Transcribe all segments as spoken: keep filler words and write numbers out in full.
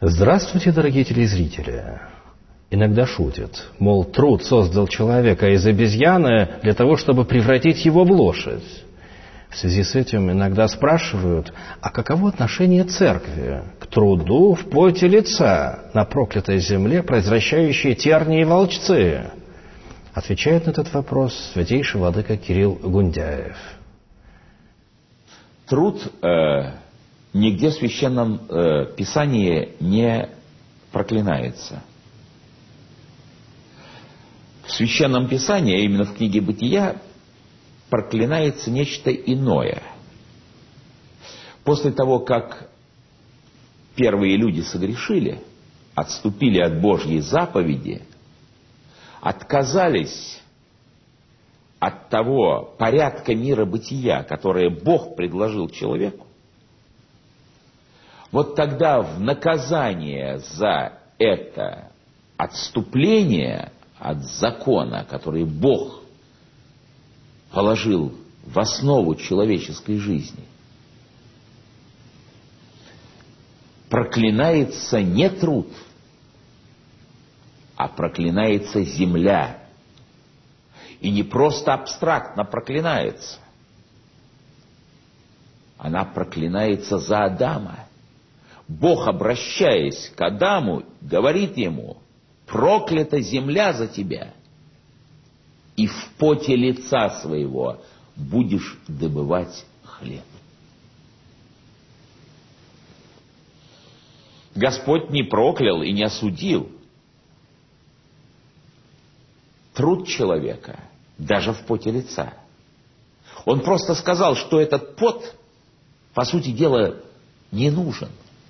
Здравствуйте, дорогие телезрители! Иногда шутят, мол, труд создал человека из обезьяны для того, чтобы превратить его в лошадь. В связи с этим иногда спрашивают, а каково отношение церкви к труду в поте лица на проклятой земле, произвращающей тернии и волчцы? Отвечает на этот вопрос святейший владыка Кирилл Гундяев. Труд э, нигде в Священном э, Писании не проклинается. В Священном Писании, а именно в книге Бытия, проклинается нечто иное. После того, как первые люди согрешили, отступили от Божьей заповеди, отказались от того порядка мира бытия, которое Бог предложил человеку, вот тогда в наказание за это отступление от закона, который Бог положил в основу человеческой жизни, проклинается не труд, а проклинается земля. И не просто абстрактно проклинается. Она проклинается за Адама. Бог, обращаясь к Адаму, говорит ему: проклята земля за тебя, и в поте лица своего будешь добывать хлеб. Господь не проклял и не осудил труд человека даже в поте лица. Он просто сказал, что этот пот, по сути дела, не нужен.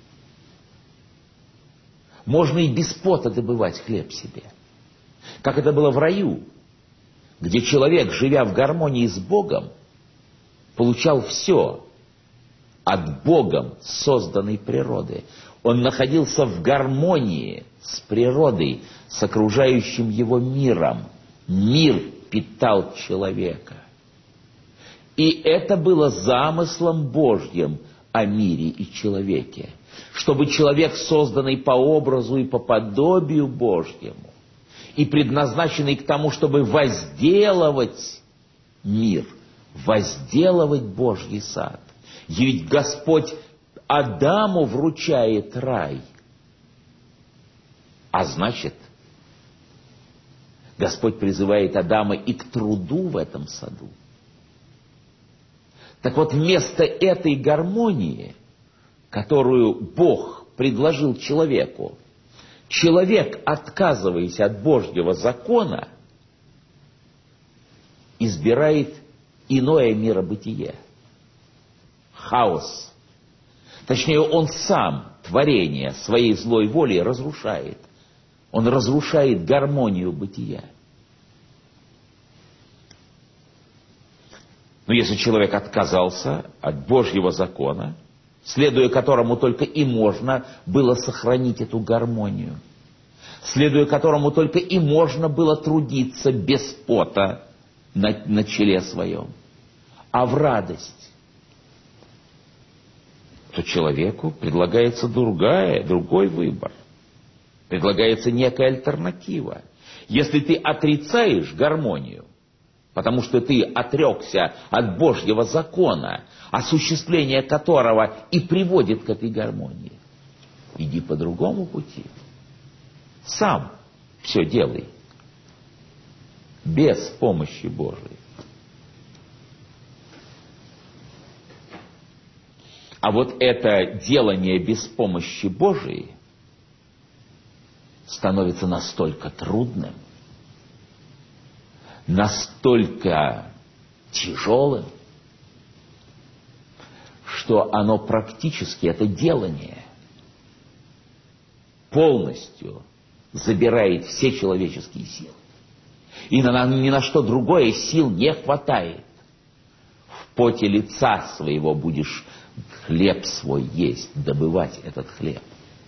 Можно и без пота добывать хлеб себе. Как это было в раю, где человек, живя в гармонии с Богом, получал все от Богом созданной природы. Он находился в гармонии с природой, с окружающим его миром. Мир питал человека. И это было замыслом Божьим о мире и человеке. Чтобы человек, созданный по образу и по подобию Божьему, и предназначенный к тому, чтобы возделывать мир, возделывать Божий сад. Ведь Господь Адаму вручает рай. А значит, Господь призывает Адама и к труду в этом саду. Так вот, вместо этой гармонии, которую Бог предложил человеку, человек, отказываясь от Божьего закона, избирает иное миробытие. Хаос. Точнее, он сам творение своей злой волей разрушает. Он разрушает гармонию бытия. Но если человек отказался от Божьего закона, следуя которому только и можно было сохранить эту гармонию, следуя которому только и можно было трудиться без пота на, на челе своем, а в радость, то человеку предлагается другая, другой выбор. Предлагается некая альтернатива. Если ты отрицаешь гармонию, потому что ты отрекся от Божьего закона, осуществление которого и приводит к этой гармонии, иди по другому пути. Сам все делай. Без помощи Божией. А вот это делание без помощи Божией становится настолько трудным, настолько тяжелым, что оно практически, это делание, полностью забирает все человеческие силы. И на, ни на что другое сил не хватает. В поте лица своего будешь хлеб свой есть, добывать этот хлеб.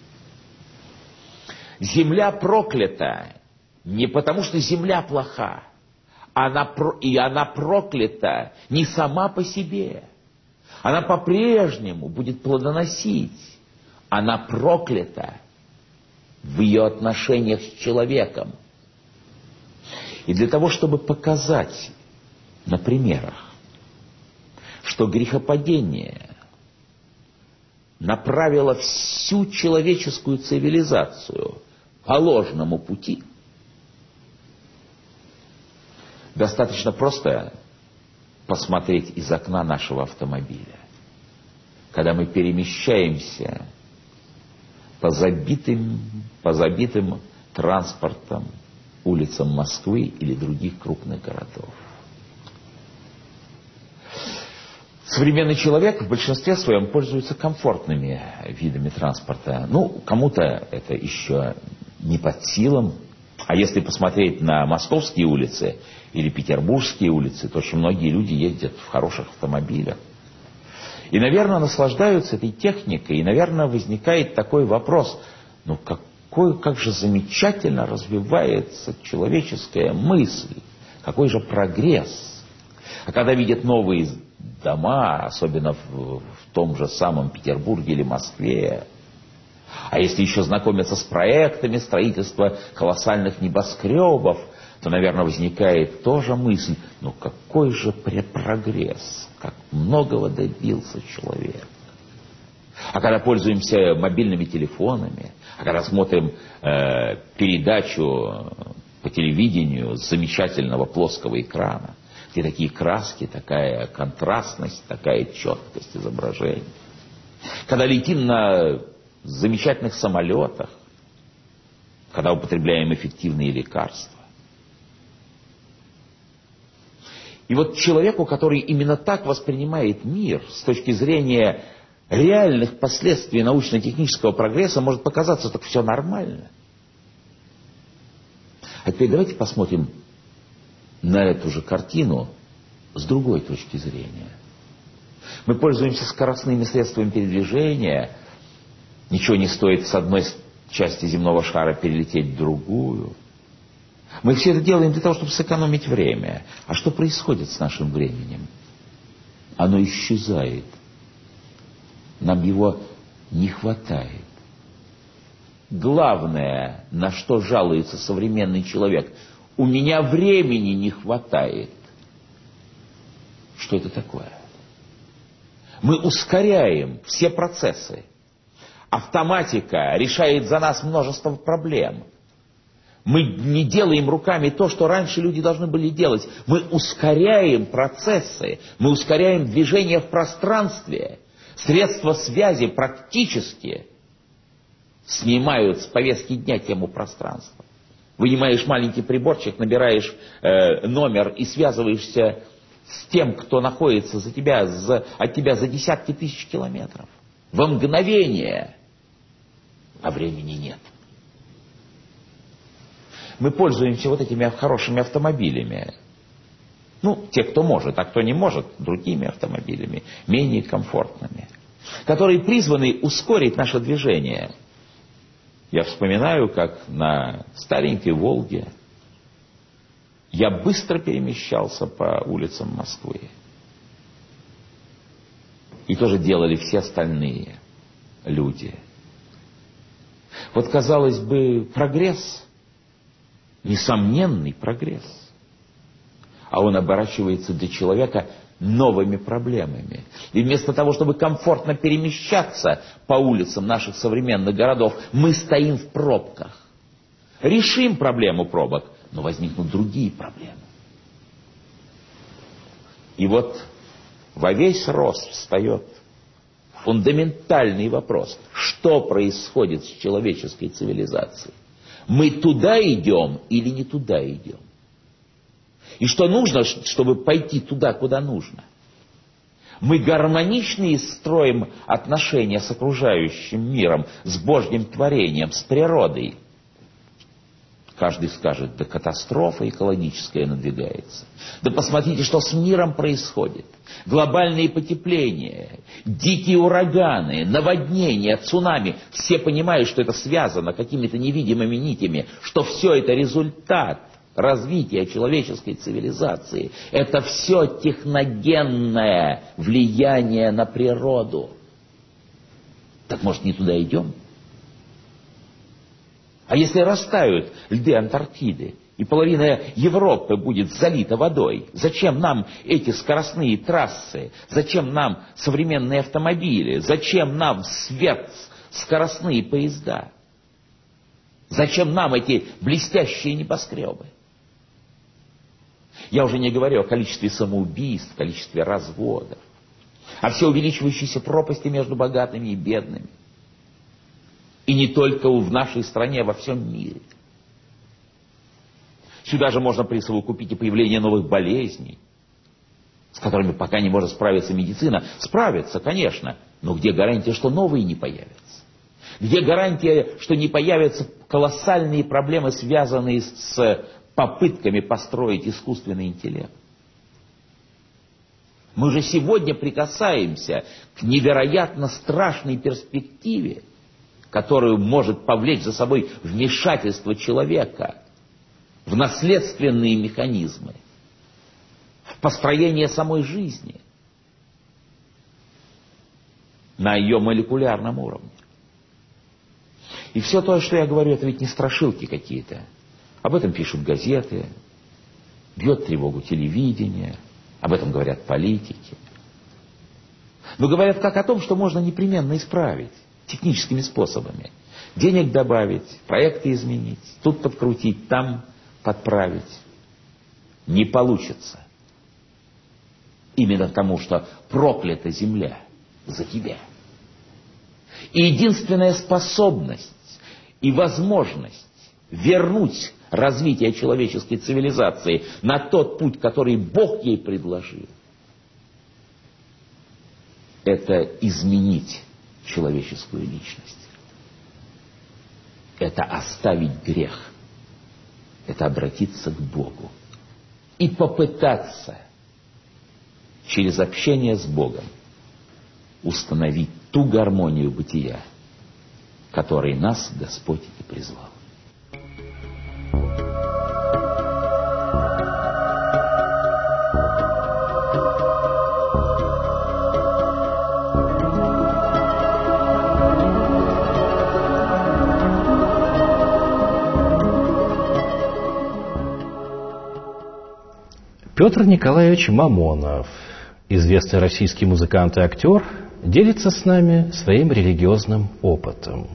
Земля проклята не потому, что земля плоха, она, и она проклята не сама по себе. Она по-прежнему будет плодоносить. Она проклята в ее отношениях с человеком. И для того, чтобы показать на примерах, что грехопадение направило всю человеческую цивилизацию по ложному пути, достаточно просто посмотреть из окна нашего автомобиля, когда мы перемещаемся по забитым, по забитым транспортом улицам Москвы или других крупных городов. Современный человек в большинстве своем пользуется комфортными видами транспорта. Ну, кому-то это еще не под силам. А если посмотреть на московские улицы или петербургские улицы, то очень многие люди ездят в хороших автомобилях. И, наверное, наслаждаются этой техникой. И, наверное, возникает такой вопрос: ну, какой, как же замечательно развивается человеческая мысль, какой же прогресс. А когда видят новые дома, особенно в, в том же самом Петербурге или Москве, а если еще знакомиться с проектами строительства колоссальных небоскребов, то, наверное, возникает тоже мысль: ну какой же прогресс, как многого добился человек. А когда пользуемся мобильными телефонами, а когда смотрим э, передачу по телевидению с замечательного плоского экрана, где такие краски, такая контрастность, такая четкость изображений, когда летим на замечательных самолетах, когда употребляем эффективные лекарства. И вот человеку, который именно так воспринимает мир с точки зрения реальных последствий научно-технического прогресса, может показаться, что все нормально. А теперь давайте посмотрим на эту же картину с другой точки зрения. Мы пользуемся скоростными средствами передвижения. Ничего не стоит с одной части земного шара перелететь в другую. Мы все это делаем для того, чтобы сэкономить время. А что происходит с нашим временем? Оно исчезает. Нам его не хватает. Главное, на что жалуется современный человек: у меня времени не хватает. Что это такое? Мы ускоряем все процессы. Автоматика решает за нас множество проблем. Мы не делаем руками то, что раньше люди должны были делать. Мы ускоряем процессы, мы ускоряем движение в пространстве. Средства связи практически снимают с повестки дня тему пространства. Вынимаешь маленький приборчик, набираешь э, номер и связываешься с тем, кто находится за тебя, за, от тебя за десятки тысяч километров. Во мгновение. А времени нет. Мы пользуемся вот этими хорошими автомобилями. Ну, те, кто может, а кто не может, другими автомобилями, менее комфортными, которые призваны ускорить наше движение. Я вспоминаю, как на старенькой «Волге» я быстро перемещался по улицам Москвы. И тоже делали все остальные люди. Вот, казалось бы, прогресс, несомненный прогресс, а он оборачивается для человека новыми проблемами. И вместо того, чтобы комфортно перемещаться по улицам наших современных городов, мы стоим в пробках. Решим проблему пробок, но возникнут другие проблемы. И вот во весь рост встает фундаментальный вопрос: что происходит с человеческой цивилизацией? Мы туда идем или не туда идем? И что нужно, чтобы пойти туда, куда нужно? Мы гармонично строим отношения с окружающим миром, с Божьим творением, с природой. Каждый скажет: да катастрофа экологическая надвигается. Да посмотрите, что с миром происходит. Глобальные потепления, дикие ураганы, наводнения, цунами. Все понимают, что это связано какими-то невидимыми нитями, что все это результат развития человеческой цивилизации. Это все техногенное влияние на природу. Так может, не туда идем? А если растают льды Антарктиды, и половина Европы будет залита водой, зачем нам эти скоростные трассы? Зачем нам современные автомобили? Зачем нам сверхскоростные поезда? Зачем нам эти блестящие небоскребы? Я уже не говорю о количестве самоубийств, количестве разводов, о все увеличивающейся пропасти между богатыми и бедными. И не только в нашей стране, а во всем мире. Сюда же можно присовокупить и появление новых болезней, с которыми пока не может справиться медицина. Справится, конечно, но где гарантия, что новые не появятся? Где гарантия, что не появятся колоссальные проблемы, связанные с попытками построить искусственный интеллект? Мы же сегодня прикасаемся к невероятно страшной перспективе, которую может повлечь за собой вмешательство человека в наследственные механизмы, в построение самой жизни на ее молекулярном уровне. И все то, что я говорю, это ведь не страшилки какие-то. Об этом пишут газеты, бьет тревогу телевидение, об этом говорят политики. Но говорят как о том, что можно непременно исправить техническими способами. Денег добавить, проекты изменить, тут подкрутить, там подправить. Не получится. Именно потому, что проклята земля за тебя. И единственная способность и возможность вернуть развитие человеческой цивилизации на тот путь, который Бог ей предложил, это изменить человеческую личность. Это оставить грех. Это обратиться к Богу. И попытаться через общение с Богом установить ту гармонию бытия, которой нас Господь и призвал. Петр Николаевич Мамонов, известный российский музыкант и актер, делится с нами своим религиозным опытом.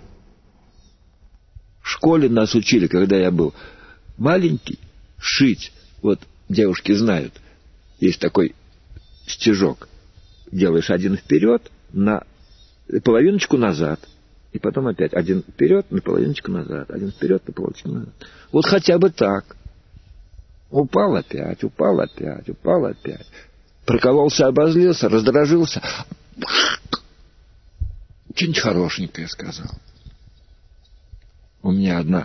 В школе нас учили, когда я был маленький, шить. Вот девушки знают, есть такой стежок. Делаешь один вперед, на половиночку назад. И потом опять один вперед, на половиночку назад. Один вперед, на половиночку назад. Вот хотя бы так. Упал опять, упал опять, упал опять. Прокололся, обозлился, раздражился. Что-нибудь хорошенькое сказал. У меня одна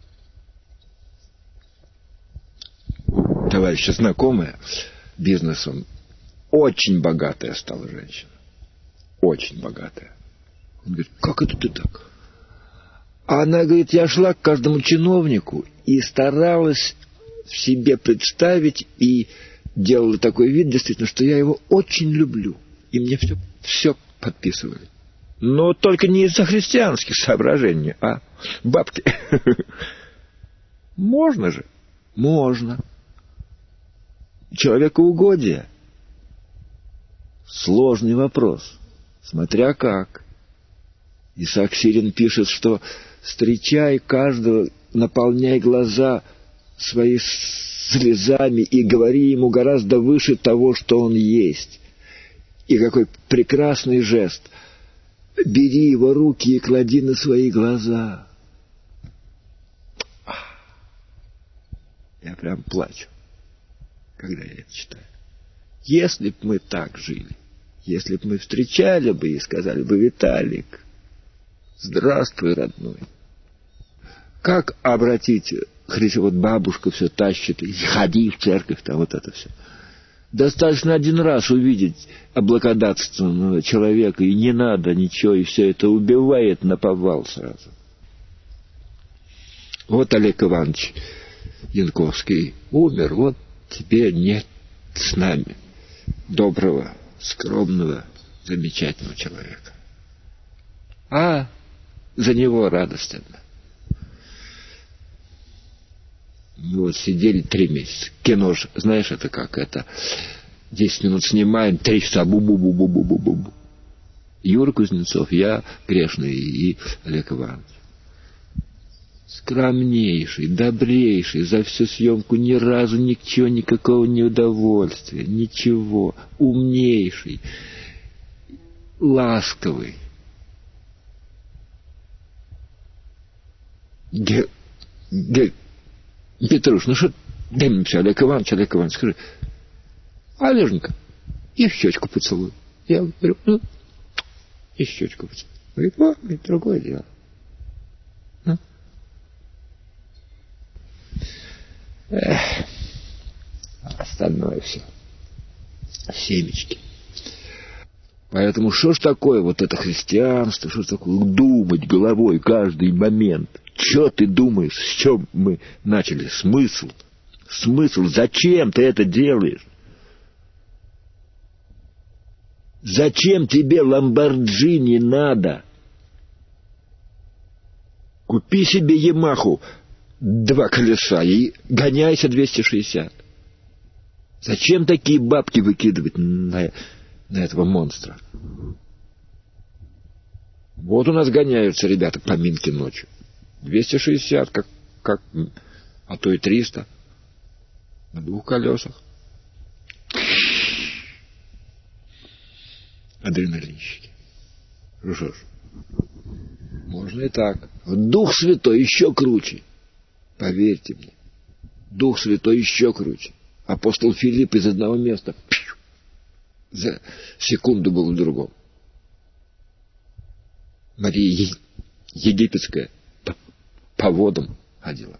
товарища знакомая бизнесом, очень богатая стала женщина. Очень богатая. Он говорит, как это ты так? А она говорит, я шла к каждому чиновнику и старалась в себе представить и делала такой вид, действительно, что я его очень люблю. И мне все, все подписывали. Но только не из-за христианских соображений, а бабки. Можно же? Можно. Человекоугодие. Сложный вопрос. Смотря как. Исаак Сирин пишет, что встречай каждого, наполняй глаза свои слезами и говори ему гораздо выше того, что он есть. И какой прекрасный жест. Бери его руки и клади на свои глаза. Я прям плачу, когда я это читаю. Если б мы так жили, если б мы встречали бы и сказали бы, Виталик, здравствуй, родной. Как обратить, вот бабушка все тащит, и ходи в церковь, там вот это все. Достаточно один раз увидеть облакодатственного человека, и не надо ничего, и все это убивает наповал сразу. Вот Олег Иванович Янковский умер, вот теперь нет с нами доброго, скромного, замечательного человека. А за него радостно. Мы вот сидели три месяца. Кино ж, знаешь, это как? Это десять минут снимаем, три часа бу-бу-бу-бу-бу-бу-бу. Юра Кузнецов, я грешный и Олег Иванович. Скромнейший, добрейший, за всю съемку ни разу ничего, никакого неудовольствия, ничего. Умнейший, ласковый. Ге... Ге... Петруш, ну что, дай мне все, Олег Иванович, Олег Иванович, скажи, Олеженька, и в щечку поцелуй. Я говорю, ну, и щечку поцелуй. Говорит, о, говорит, другое дело. Ну. Эх, остальное все. Семечки. Поэтому что ж такое вот это христианство, что ж такое думать головой каждый момент? Что ты думаешь, с чем мы начали? Смысл? Смысл? Зачем ты это делаешь? Зачем тебе Ламборджини надо? Купи себе Ямаху, два колеса, и гоняйся двести шестьдесят. Зачем такие бабки выкидывать на, на этого монстра? Вот у нас гоняются ребята по Минке ночью. двести шестьдесят, как, как, а то и триста. На двух колесах. Адреналинщики. Ну что ж, можно и так. Дух Святой еще круче. Поверьте мне. Дух Святой еще круче. Апостол Филипп из одного места за секунду был в другом. Мария Египетская по, по водам ходила.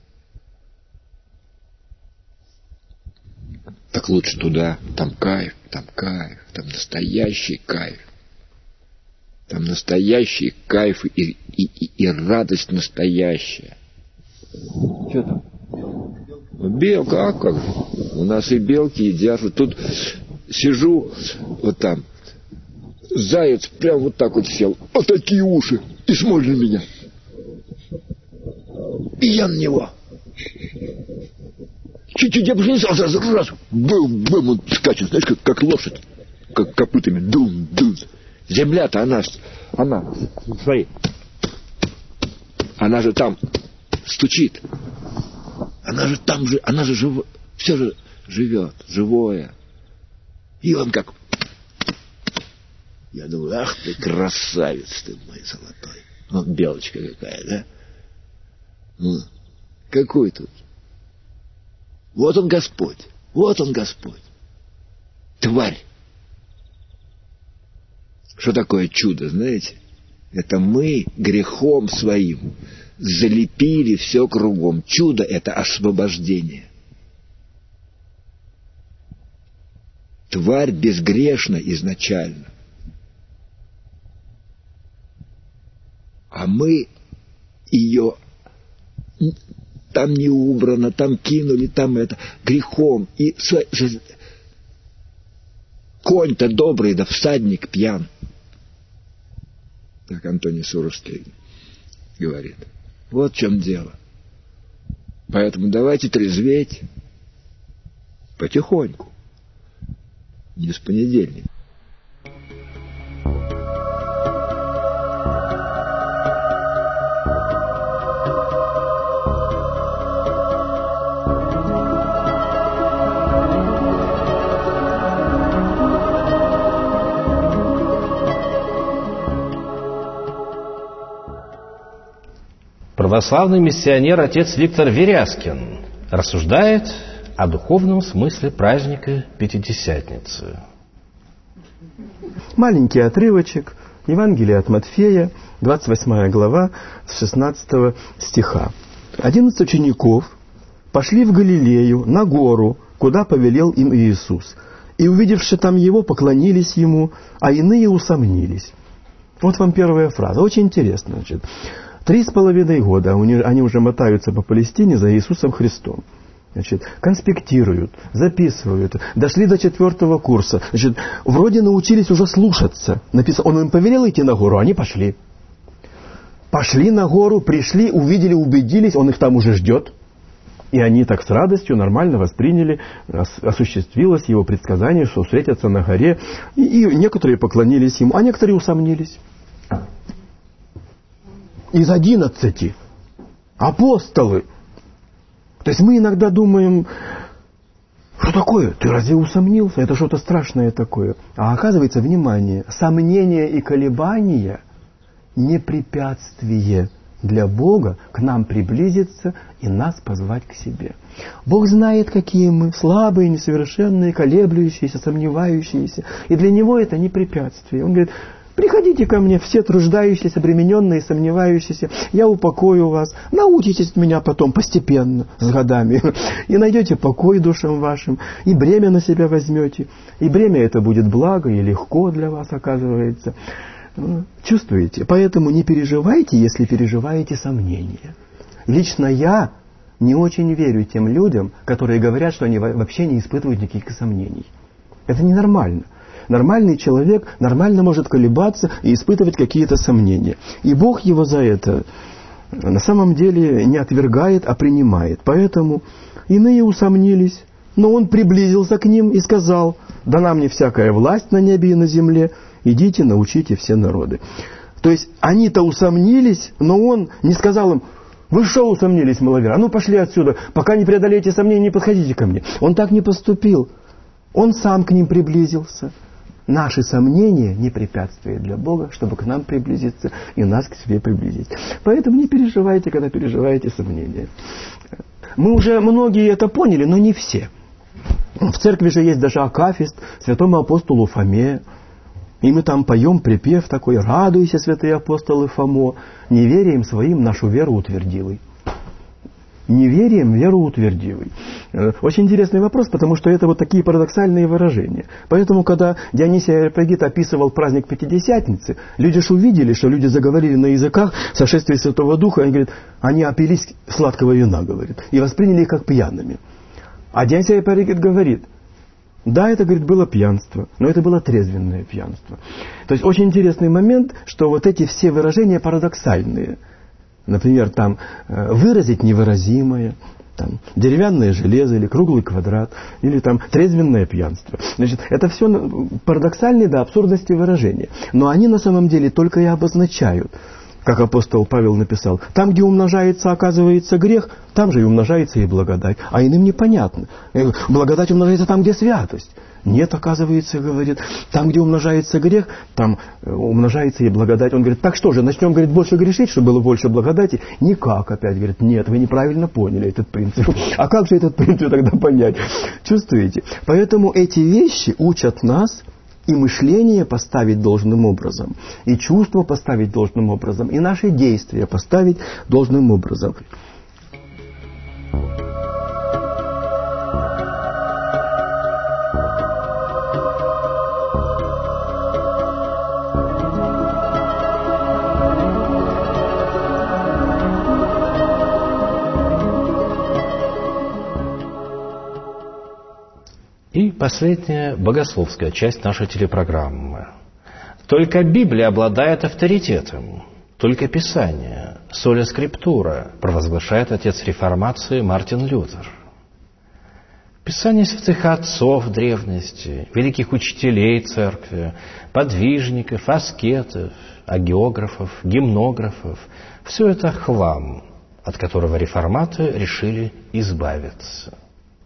Так лучше туда, там кайф, там кайф, там настоящий кайф. Там настоящий кайф и, и, и, и радость настоящая. Что там? Ну, белка, а как же? У нас и белки едят. Вот тут сижу, вот там, заяц прям вот так вот сел, а такие уши, и смотрит на меня. И я на него. Чуть-чуть я бы не стал, сразу раз, бум, бум, он скачет, знаешь, как, как лошадь, как копытами, дум, дум. Земля-то она, она, смотри, она же там стучит, она же там же, она же жив, все же живет, живое. И он как, я думаю, ах ты красавец ты мой золотой, вот белочка какая, да? Ну, какой тут? Вот он Господь, вот он Господь. Тварь. Что такое чудо, знаете? Это мы грехом своим залепили все кругом. Чудо — это освобождение. Тварь безгрешна изначально. А мы ее... Там не убрано, там кинули, там это, грехом. И конь-то добрый, да всадник пьян. Так Антоний Суровский говорит. Вот в чем дело. Поэтому давайте трезветь потихоньку. Не с понедельника. Православный миссионер отец Виктор Веряскин рассуждает о духовном смысле праздника Пятидесятницы. Маленький отрывочек, Евангелие от Матфея, двадцать восьмая глава, с шестнадцатого стиха. Одиннадцать учеников пошли в Галилею, на гору, куда повелел им Иисус. И, увидевши там Его, поклонились Ему, а иные усомнились. Вот вам первая фраза. Очень интересно. Значит. Три с половиной года они уже мотаются по Палестине за Иисусом Христом. Значит, конспектируют, записывают. Дошли до четвертого курса. Значит, вроде научились уже слушаться. Написано, он им повелел идти на гору, они пошли. Пошли на гору, пришли, увидели, убедились, он их там уже ждет. И они так с радостью нормально восприняли, осуществилось его предсказание, что встретятся на горе. И, и некоторые поклонились ему, а некоторые усомнились. Из одиннадцати апостолы. То есть мы иногда думаем, что такое? Ты разве усомнился? Это что-то страшное такое. А оказывается, внимание, сомнения и колебания не препятствие для Бога к нам приблизиться и нас позвать к себе. Бог знает, какие мы слабые, несовершенные, колеблющиеся, сомневающиеся. И для Него это не препятствие. Он говорит: приходите ко мне, все труждающиеся, обремененные, сомневающиеся, я упокою вас. Научитесь меня потом постепенно, с годами. И найдете покой душам вашим, и бремя на себя возьмете. И бремя это будет благо и легко для вас, оказывается. Чувствуете? Поэтому не переживайте, если переживаете сомнения. Лично я не очень верю тем людям, которые говорят, что они вообще не испытывают никаких сомнений. Это ненормально. Нормальный человек нормально может колебаться и испытывать какие-то сомнения. И Бог его за это на самом деле не отвергает, а принимает. Поэтому иные усомнились, но Он приблизился к ним и сказал: дана мне всякая власть на небе и на земле, идите, научите все народы. То есть они-то усомнились, но Он не сказал им: вы что усомнились, маловеры? А ну пошли отсюда, пока не преодолеете сомнения, не подходите ко мне. Он так не поступил. Он сам к ним приблизился. Наши сомнения не препятствие для Бога, чтобы к нам приблизиться и нас к себе приблизить. Поэтому не переживайте, когда переживаете сомнения. Мы уже многие это поняли, но не все. В церкви же есть даже акафист святому апостолу Фоме. И мы там поем припев такой: «Радуйся, святые апостолы Фомо, неверием своим нашу веру утвердилой». Неверием веру утвердилой. Очень интересный вопрос, потому что это вот такие парадоксальные выражения. Поэтому, когда Дионисий Ареопагит описывал праздник Пятидесятницы, люди же увидели, что люди заговорили на языках сошествия Святого Духа, они говорят, они опились сладкого вина, говорит, и восприняли их как пьяными. А Дионисий Ареопагит говорит: да, это, говорит, было пьянство, но это было трезвенное пьянство. То есть очень интересный момент, что вот эти все выражения парадоксальные. Например, там выразить невыразимое, там, деревянное железо или круглый квадрат, или там трезвенное пьянство. Значит, это все парадоксальные до абсурдности выражения. Но они на самом деле только и обозначают, как апостол Павел написал, там, где умножается, оказывается, грех, там же и умножается и благодать. А иным непонятно. Благодать умножается там, где святость. Нет, оказывается, говорит, там, где умножается грех, там умножается и благодать. Он говорит: так что же, начнем, говорит, больше грешить, чтобы было больше благодати? Никак, опять, говорит, нет, вы неправильно поняли этот принцип. А как же этот принцип тогда понять? Чувствуете? Поэтому эти вещи учат нас и мышление поставить должным образом, и чувство поставить должным образом, и наши действия поставить должным образом. И последняя богословская часть нашей телепрограммы. Только Библия обладает авторитетом. Только Писание, соля скриптура, провозглашает отец реформации Мартин Лютер. Писание святых отцов древности, великих учителей церкви, подвижников, аскетов, агеографов, гимнографов – все это хлам, от которого реформаторы решили избавиться.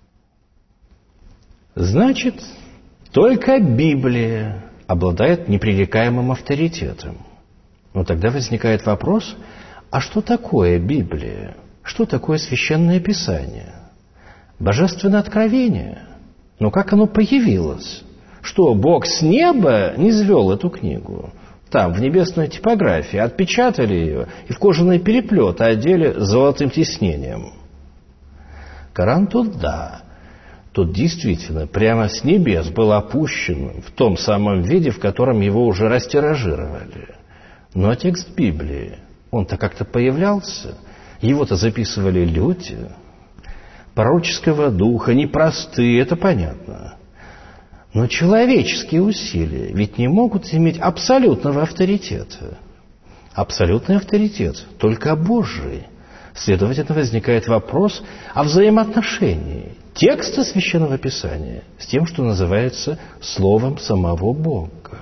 Значит, только Библия обладает непререкаемым авторитетом. Но тогда возникает вопрос, а что такое Библия? Что такое Священное Писание? Божественное откровение? Но как оно появилось? Что, Бог с неба не низвел эту книгу? Там, в небесной типографии, отпечатали ее и в кожаный переплет одели золотым тиснением. Коран тут да. Тут действительно прямо с небес был опущен в том самом виде, в котором его уже растиражировали. Но текст Библии, он-то как-то появлялся, его-то записывали люди, пророческого духа, непростые, это понятно. Но человеческие усилия ведь не могут иметь абсолютного авторитета. Абсолютный авторитет только Божий. Следовательно, возникает вопрос о взаимоотношении текста Священного Писания с тем, что называется Словом самого Бога.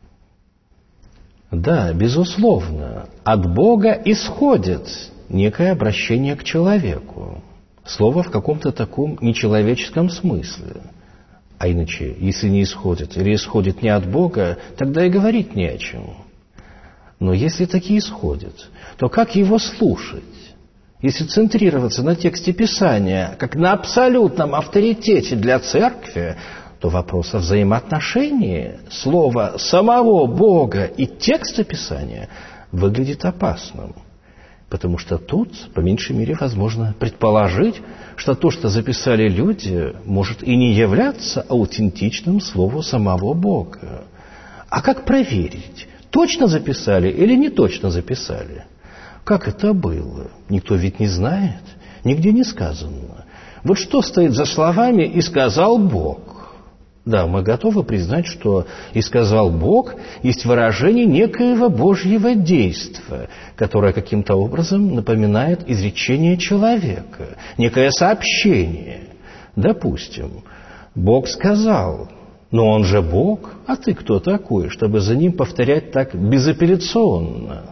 Да, безусловно, от Бога исходит некое обращение к человеку. Слово в каком-то таком нечеловеческом смысле. А иначе, если не исходит или исходит не от Бога, тогда и говорить не о чем. Но если таки исходит, то как его слушать? Если центрироваться на тексте Писания, как на абсолютном авторитете для церкви, то вопрос о взаимоотношении слова самого Бога и текста Писания выглядит опасным. Потому что тут, по меньшей мере, возможно предположить, что то, что записали люди, может и не являться аутентичным слову самого Бога. А как проверить, точно записали или не точно записали? Как это было? Никто ведь не знает, нигде не сказано. Вот что стоит за словами «и сказал Бог»? Да, мы готовы признать, что «и сказал Бог» есть выражение некоего Божьего действия, которое каким-то образом напоминает изречение человека, некое сообщение. Допустим, Бог сказал, но Он же Бог, а ты кто такой, чтобы за Ним повторять так безапелляционно?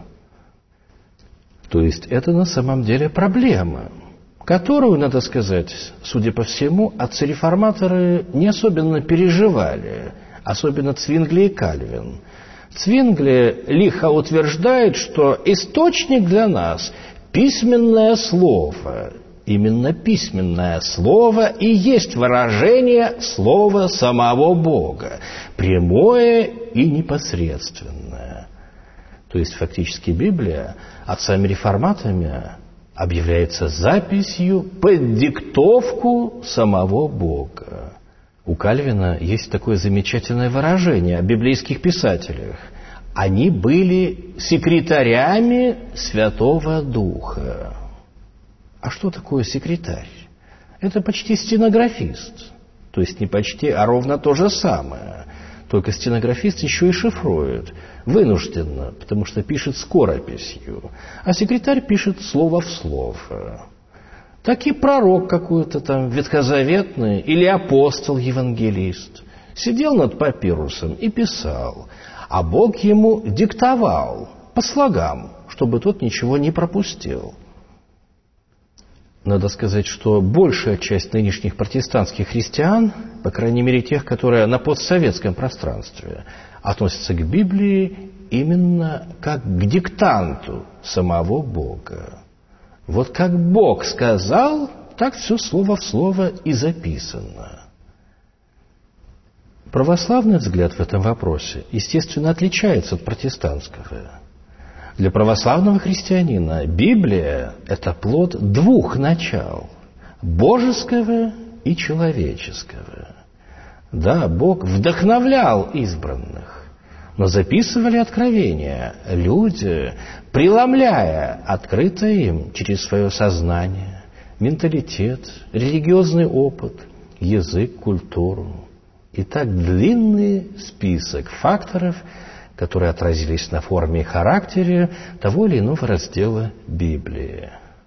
То есть это на самом деле проблема, которую, надо сказать, судя по всему, отцы-реформаторы не особенно переживали, особенно Цвингли и Кальвин. Цвингли лихо утверждает, что источник для нас – письменное слово. Именно письменное слово и есть выражение слова самого Бога, прямое и непосредственное. То есть фактически Библия отцами-реформаторами объявляется записью под диктовку самого Бога. У Кальвина есть такое замечательное выражение о библейских писателях. Они были секретарями Святого Духа. А что такое секретарь? Это почти стенографист. То есть не почти, а ровно то же самое. Только стенографист еще и шифрует. Вынужденно, потому что пишет скорописью. А секретарь пишет слово в слово. Так и пророк какой-то там ветхозаветный или апостол-евангелист сидел над папирусом и писал, а Бог ему диктовал по слогам, чтобы тот ничего не пропустил. Надо сказать, что большая часть нынешних протестантских христиан, по крайней мере тех, которые на постсоветском пространстве, относятся к Библии именно как к диктанту самого Бога. Вот как Бог сказал, так все слово в слово и записано. Православный взгляд в этом вопросе, естественно, отличается от протестантского. Для православного христианина Библия – это плод двух начал – божеского и человеческого. Да, Бог вдохновлял избранных, но записывали откровения люди, преломляя открытое им через свое сознание, менталитет, религиозный опыт, язык, культуру. И так длинный список факторов, которые отразились на форме и характере того или иного раздела Библии.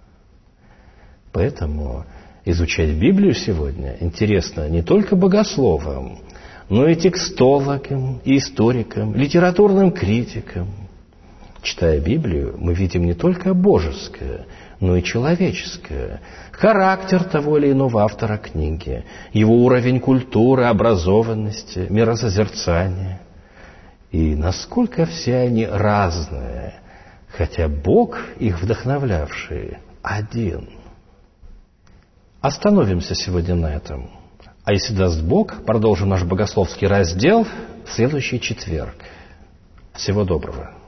Поэтому изучать Библию сегодня интересно не только богословам, но и текстологам, и историкам, литературным критикам. Читая Библию, мы видим не только божеское, но и человеческое, характер того или иного автора книги, его уровень культуры, образованности, миросозерцания. И насколько все они разные, хотя Бог, их вдохновлявший, один. Остановимся сегодня на этом. А если даст Бог, продолжим наш богословский раздел в следующий четверг. Всего доброго.